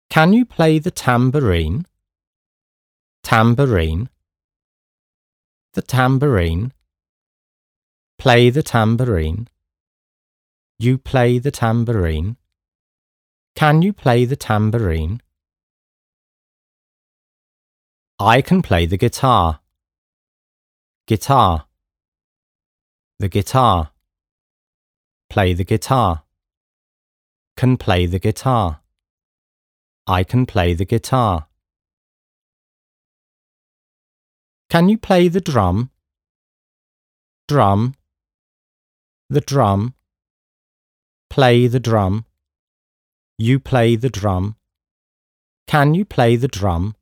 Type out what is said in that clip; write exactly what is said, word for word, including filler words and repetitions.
Can you play the tambourine? Tambourine. The tambourine. Play the tambourine. You play the tambourine. Can you play the tambourine? I can play the guitar. Guitar. The guitar. Play the guitar. Can play the guitar. I can play the guitar. Can you play the drum? Drum. The drum. Play the drum. You play the drum. Can you play the drum?